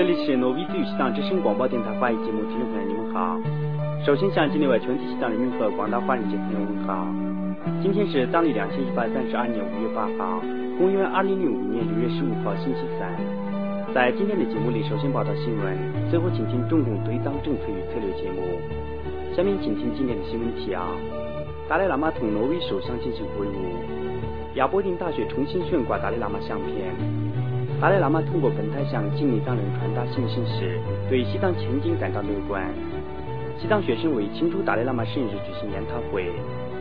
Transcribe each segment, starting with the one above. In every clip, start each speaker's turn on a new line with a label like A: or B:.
A: 这里是挪威自由西藏之声广播电台华语节目，听众朋友你们好。首先向境内外全体西藏人民和广大华人界朋友问好。今天是藏历2132年5月8号，公元2065年6月15号星期三。在今天的节目里，首先报道新闻，随后请听中共对藏政策与策略节目。下面请听今天的新闻提要：达赖喇嘛同挪威首相进行会晤；亚伯丁大学重新悬挂达赖喇嘛相片；达赖喇嘛通过本台向境内藏人传达信息时，对西藏前景感到乐观。西藏学生为庆祝达赖喇嘛生日举行研讨会。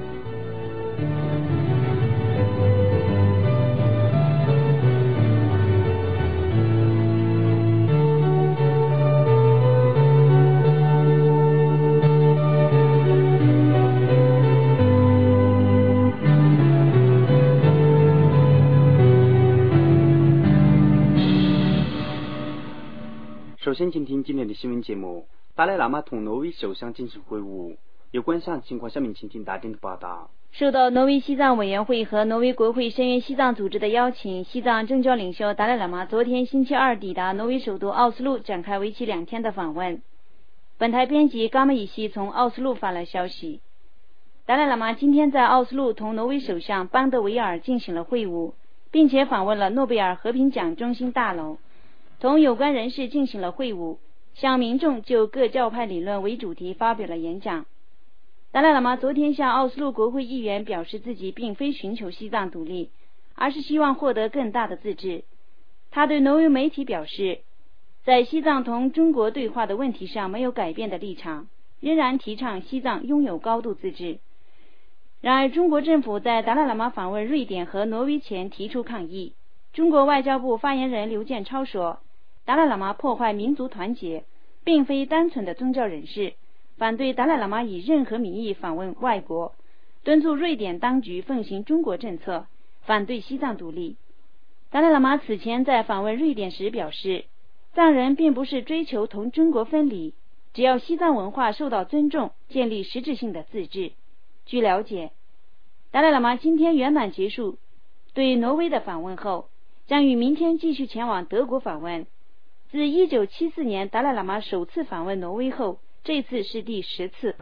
A: 首先请听今天的新闻节目。达赖喇嘛同挪威首相进行会晤，有关详细情况下面请听大典的报道。
B: 受到挪威西藏委员会和挪威国会声援西藏组织的邀请，西藏政教领袖达赖喇嘛昨天星期二抵达挪威首都奥斯陆，展开为期2天的访问。本台编辑冈梅伊西从奥斯陆发来消息，达赖喇嘛今天在奥斯陆同挪威首相邦德维尔进行了会晤，并且访问了诺贝尔和平奖中心大楼，同有关人士进行了会晤，向民众就各教派理论为主题发表了演讲。达赖喇嘛昨天向奥斯陆国会议员表示，自己并非寻求西藏独立，而是希望获得更大的自治。他对挪威媒体表示，在西藏同中国对话的问题上没有改变的立场，仍然提倡西藏拥有高度自治。然而中国政府在达赖喇嘛访问瑞典和挪威前提出抗议。中国外交部发言人刘建超说，达赖喇嘛破坏民族团结，并非单纯的宗教人士，反对达赖喇嘛以任何名义访问外国，敦促瑞典当局奉行中国政策，反对西藏独立。达赖喇嘛此前在访问瑞典时表示，藏人并不是追求同中国分离，只要西藏文化受到尊重，建立实质性的自治。据了解，达赖喇嘛今天圆满结束对挪威的访问后，将于明天继续前往德国访问。自1974年达赖喇嘛首次访问挪威后，这次是第10次。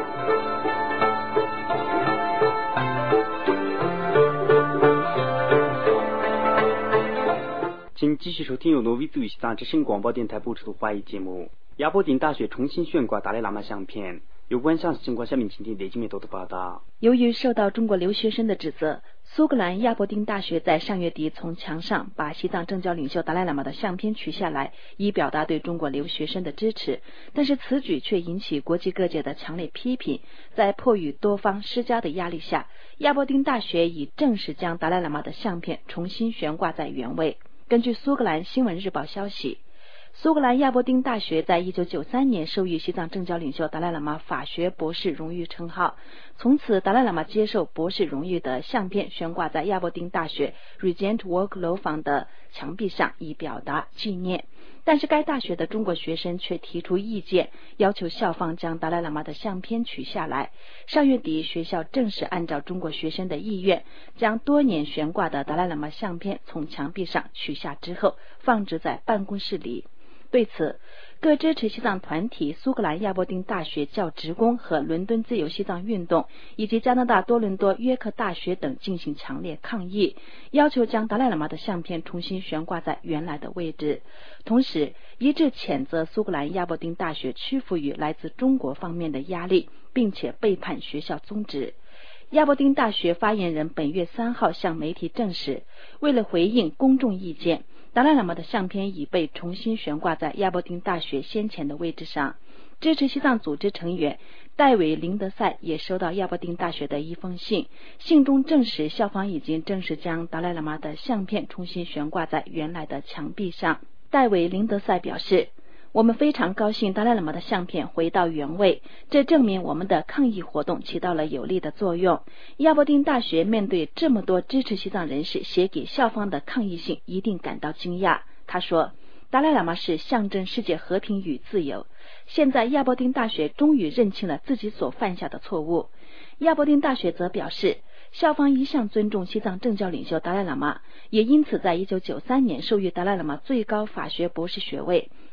A: 请继续收听由挪威自由西藏之声广播电台播出的华语节目。亚伯丁大学重新悬挂达赖喇嘛相片，有关详细情况下面请听雷金美多的报道。
C: 由于受到中国留学生的指责，苏格兰亚伯丁大学在上月底从墙上把西藏政教领袖达赖喇嘛的相片取下来，以表达对中国留学生的支持。但是此举却引起国际各界的强烈批评。在迫于多方施加的压力下，亚伯丁大学已正式将达赖喇嘛的相片重新悬挂在原位。根据苏格兰新闻日报消息，苏格兰亚伯丁大学在1993年授予西藏政教领袖达赖喇嘛法学博士荣誉称号，从此达赖喇嘛接受博士荣誉的相片悬挂在亚伯丁大学 Regent Walk 楼房的墙壁上，以表达纪念。但是该大学的中国学生却提出意见，要求校方将达赖喇嘛的相片取下来。上月底，学校正式按照中国学生的意愿，将多年悬挂的达赖喇嘛相片从墙壁上取下之后，放置在办公室里。对此，各支持西藏团体、苏格兰亚伯丁大学教职工和伦敦自由西藏运动以及加拿大多伦多约克大学等进行强烈抗议，要求将达赖喇嘛的相片重新悬挂在原来的位置，同时一致谴责苏格兰亚伯丁大学屈服于来自中国方面的压力，并且背叛学校宗旨。亚伯丁大学发言人本月3号向媒体证实，为了回应公众意见，达赖喇嘛的相片已被重新悬挂在亚伯丁大学先前的位置上。支持西藏组织成员戴维·林德赛也收到亚伯丁大学的一封信，信中证实校方已经正式将达赖喇嘛的相片重新悬挂在原来的墙壁上。戴维·林德赛表示，我们非常高兴达赖喇嘛的相片回到原位，这证明我们的抗议活动起到了有力的作用。亚伯丁大学面对这么多支持西藏人士写给校方的抗议信，一定感到惊讶。他说，达赖喇嘛是象征世界和平与自由。现在亚伯丁大学终于认清了自己所犯下的错误。亚伯丁大学则表示，校方一向尊重西藏政教领袖达赖喇嘛，也因此在1993年授予达赖喇嘛最高法学博士学位。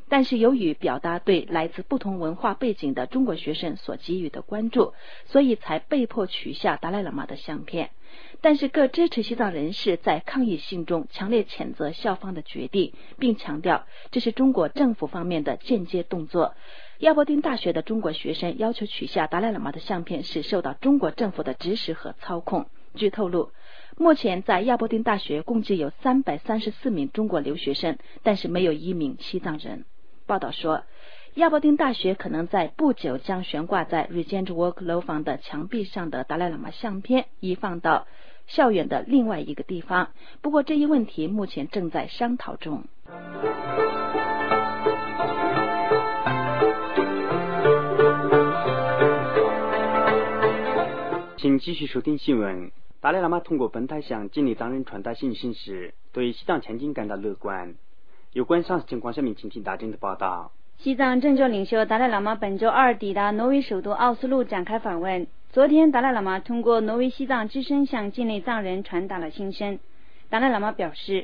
C: 但是由于表达对来自不同文化背景的中国学生所给予的关注，所以才被迫取下达赖喇嘛的相片。但是各支持西藏人士在抗议信中强烈谴责校方的决定，并强调这是中国政府方面的间接动作。亚伯丁大学的中国学生要求取下达赖喇嘛的相片是受到中国政府的指使和操控。据透露，目前在亚伯丁大学共计有334名中国留学生，但是没有1名西藏人。报道说，亚伯丁大学可能在不久将悬挂在 Regent Walk 楼房的墙壁上的达赖喇嘛相片移放到校园的另外一个地方，不过这一问题目前正在商讨中。
A: 请继续收听新闻。达赖喇嘛通过本台向境内藏人传达信息时，对西藏前景感到乐观。有关上述情况，下面请听大正的报道。
B: 西藏政教领袖达赖喇嘛本周二抵达挪威首都奥斯陆展开访问。昨天，达赖喇嘛通过挪威西藏之声向境内藏人传达了心声。达赖喇嘛表示，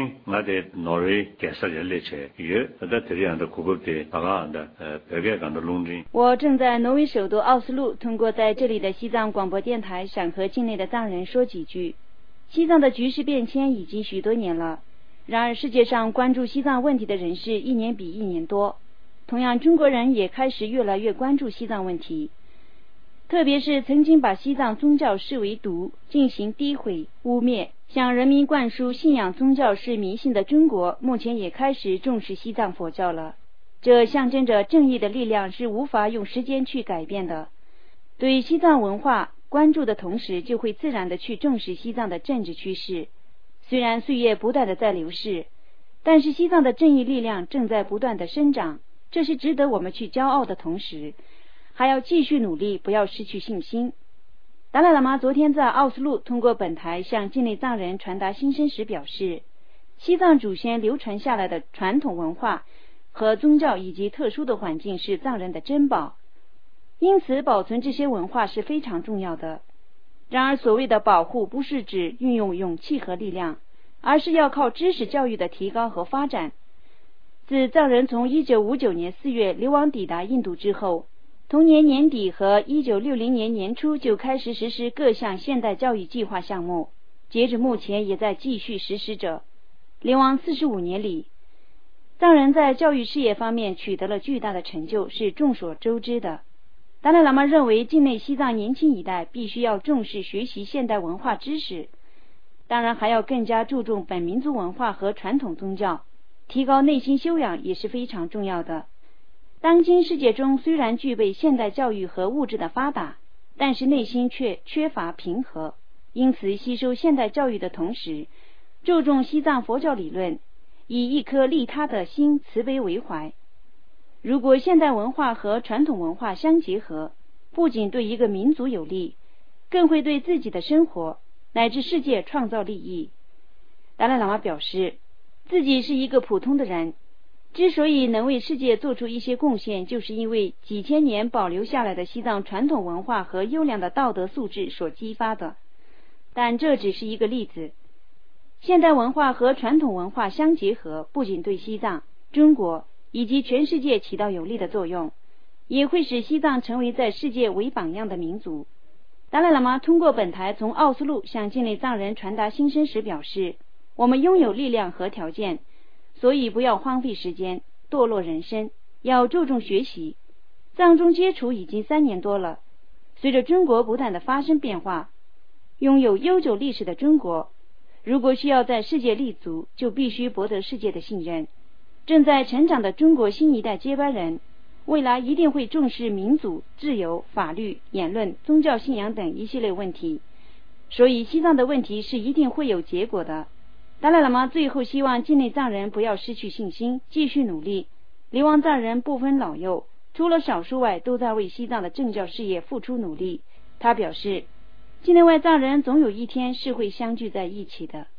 B: 我正在挪威首都奥斯陆通过在这里的西藏广播电台想和境内的藏人说几句。西藏的局势变迁已经许多年了，然而世界上关注西藏问题的人士一年比一年多，同样中国人也开始越来越关注西藏问题，特别是曾经把西藏宗教视为毒，进行诋毁污蔑，向人民灌输信仰宗教是迷信的中国，目前也开始重视西藏佛教了。这象征着正义的力量是无法用时间去改变的。对西藏文化关注的同时，就会自然地去重视西藏的政治趋势。虽然岁月不断地在流逝，但是西藏的正义力量正在不断地生长，这是值得我们去骄傲的同时，还要继续努力，不要失去信心。达赖喇嘛昨天在奥斯陆通过本台向境内藏人传达心声时表示，西藏祖先流传下来的传统文化和宗教以及特殊的环境是藏人的珍宝，因此保存这些文化是非常重要的。然而所谓的保护不是指运用勇气和力量，而是要靠知识教育的提高和发展。自藏人从1959年4月流亡抵达印度之后，同年年底和1960年年初就开始实施各项现代教育计划项目，截至目前也在继续实施着。流亡45年里，藏人在教育事业方面取得了巨大的成就，是众所周知的。达赖喇嘛认为，境内西藏年轻一代必须要重视学习现代文化知识，当然还要更加注重本民族文化和传统宗教，提高内心修养也是非常重要的。当今世界中虽然具备现代教育和物质的发达，但是内心却缺乏平和，因此吸收现代教育的同时，注重西藏佛教理论，以一颗利他的心慈悲为怀。如果现代文化和传统文化相结合，不仅对一个民族有利，更会对自己的生活乃至世界创造利益。达赖喇嘛表示，自己是一个普通的人，之所以能为世界做出一些贡献，就是因为几千年保留下来的西藏传统文化和优良的道德素质所激发的。但这只是一个例子，现代文化和传统文化相结合，不仅对西藏、中国以及全世界起到有利的作用，也会使西藏成为在世界为榜样的民族。达赖喇嘛通过本台从奥斯陆向境内藏人传达心声时表示，我们拥有力量和条件，所以不要荒废时间，堕落人生，要注重学习。藏中接触已经3年多了，随着中国不断的发生变化，拥有悠久历史的中国，如果需要在世界立足，就必须博得世界的信任。正在成长的中国新一代接班人，未来一定会重视民主、自由、法律、言论、宗教信仰等一系列问题，所以西藏的问题是一定会有结果的。达赖喇嘛最后希望境内藏人不要失去信心，继续努力。流亡藏人不分老幼，除了少数外，都在为西藏的政教事业付出努力。他表示，境内外藏人总有一天是会相聚在一起的。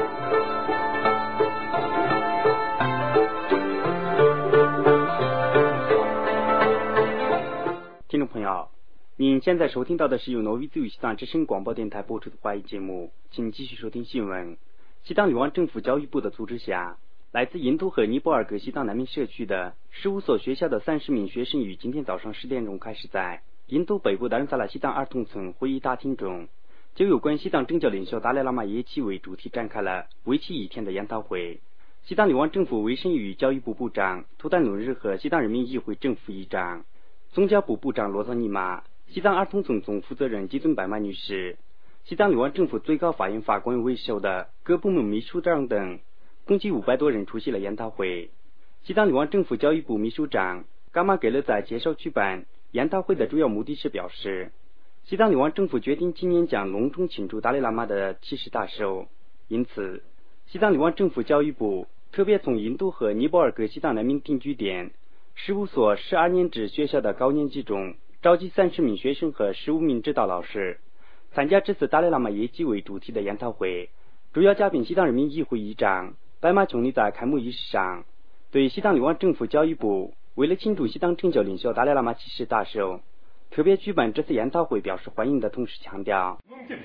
A: 听众朋友，您现在收听到的是由挪威自由西藏之声广播电台播出的华语节目，请继续收听新闻。西藏流亡政府教育部的组织下， 来自印度和尼泊尔各西藏难民社区的15所学校的30名学生于今天早上10点钟开始在印度北部达仁萨拉西藏儿童村会议大厅中，就有关西藏政教领袖达赖喇嘛耶基为主题展开了为期1天的研讨会。西藏流亡政府卫生与教育部部长图丹努日和西藏人民议会正副议长、宗教部部长罗藏尼玛、西藏儿童村总负责人吉尊白玛女士、西藏流亡政府最高法院法官为首的各部门秘书长等，共计500多人出席了研讨会。西藏流亡政府教育部秘书长伽马给勒在介绍举办研讨会的主要目的时表示，西藏流亡政府决定今年将隆重庆祝达赖喇嘛的70大寿，因此西藏流亡政府教育部特别从印度和尼泊尔各西藏难民定居点15所12年制学校的高年级中召集30名学生和15名指导老师参加这次达赖喇嘛耶基为主题的研讨会。主要嘉宾西藏人民议会议长白马琼尼在开幕仪式上对西藏流亡政府教育部为了庆祝西藏政教领袖达赖喇嘛70大寿特别举办这次研讨会表示欢迎的同时强调，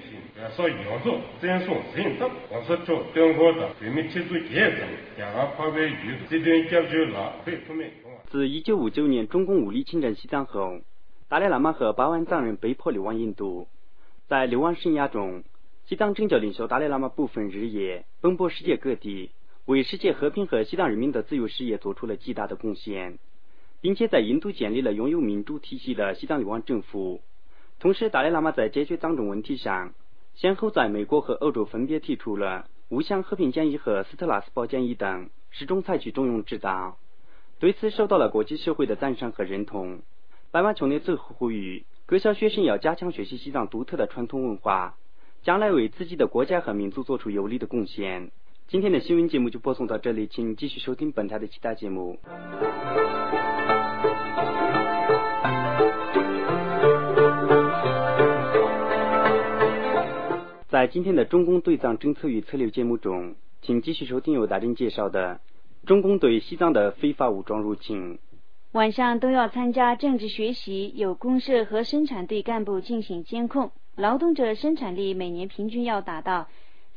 A: 自1959年中共武力侵占西藏后，达赖喇嘛和8万藏人被迫流亡印度。在流亡生涯中，西藏政教领袖达赖喇嘛不分日夜奔波世界各地，为世界和平和西藏人民的自由事业做出了极大的贡献，并且在印度建立了拥有民主体系的西藏流亡政府。同时，达赖喇嘛在解决藏中问题上，先后在美国和欧洲分别提出了乌乡和平建议和斯特拉斯堡建议等，始终采取中庸之道，对此受到了国际社会的赞赏和认同。白马琼尼最后呼吁各校学生要加强学习西藏独特的传统文化，将来为自己的国家和民族做出有力的贡献。今天的新闻节目就播送到这里，请继续收听本台的其他节目。在今天的中共对藏政策与策略节目中，请继续收听由大人介绍的中共对西藏的非法武装入侵。
B: 晚上都要参加政治学习，有公社和生产队干部进行监控，劳动者生产力每年平均要达到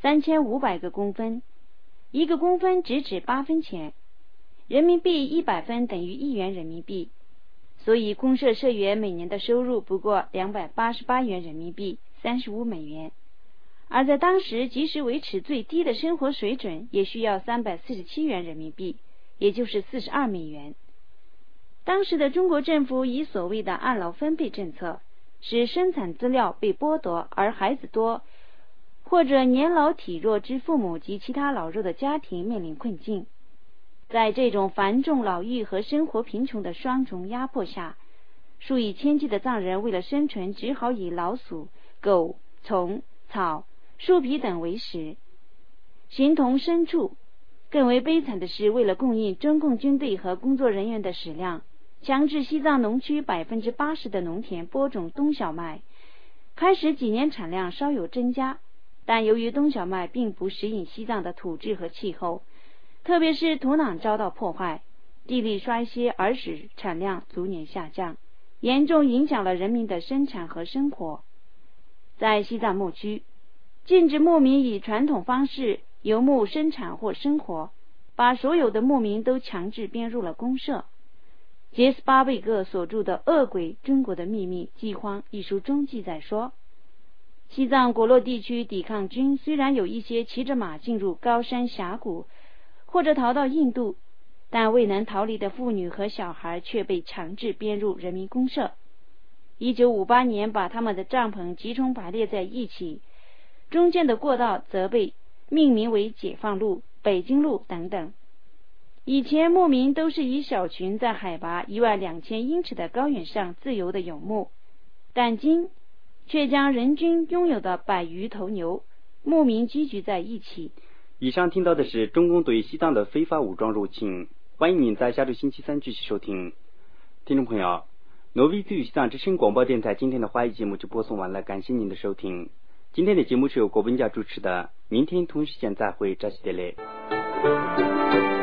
B: 3500个公分，1个公分只值8分钱，人民币100分等于1元人民币，所以公社社员每年的收入不过288元人民币，35美元。而在当时，即使维持最低的生活水准，也需要347元人民币，也就是42美元。当时的中国政府以所谓的按劳分配政策，使生产资料被剥夺，而孩子多或者年老体弱之父母及其他老弱的家庭面临困境。在这种繁重老育和生活贫穷的双重压迫下，数以千计的藏人为了生存，只好以老鼠、狗、虫、草、树皮等为食，形同牲畜。更为悲惨的是，为了供应中共军队和工作人员的食粮，强制西藏农区80%的农田播种冬小麦。开始几年产量稍有增加，但由于冬小麦并不适应西藏的土质和气候，特别是土壤遭到破坏，地力衰竭，而使产量逐年下降，严重影响了人民的生产和生活。在西藏牧区，禁止牧民以传统方式游牧生产或生活，把所有的牧民都强制编入了公社。杰斯巴贝格所著的《恶鬼：中国的秘密饥荒》一书中记载说，西藏果洛地区抵抗军虽然有一些骑着马进入高山峡谷或者逃到印度，但未能逃离的妇女和小孩却被强制编入人民公社。1958年把他们的帐篷集中排列在一起，中间的过道则被命名为解放路、北京路等等。以前牧民都是一小群在海拔12000英尺的高原上自由的游牧，但今却将人均拥有的100余头牛牧民聚集在一起。
A: 以上听到的是中共对西藏的非法武装入侵，欢迎您在下周星期三继续收听。听众朋友，挪威自由西藏之声广播电台今天的华语节目就播送完了，感谢您的收听。今天的节目是由郭文佳主持的，明天同一时间再会，扎西德勒。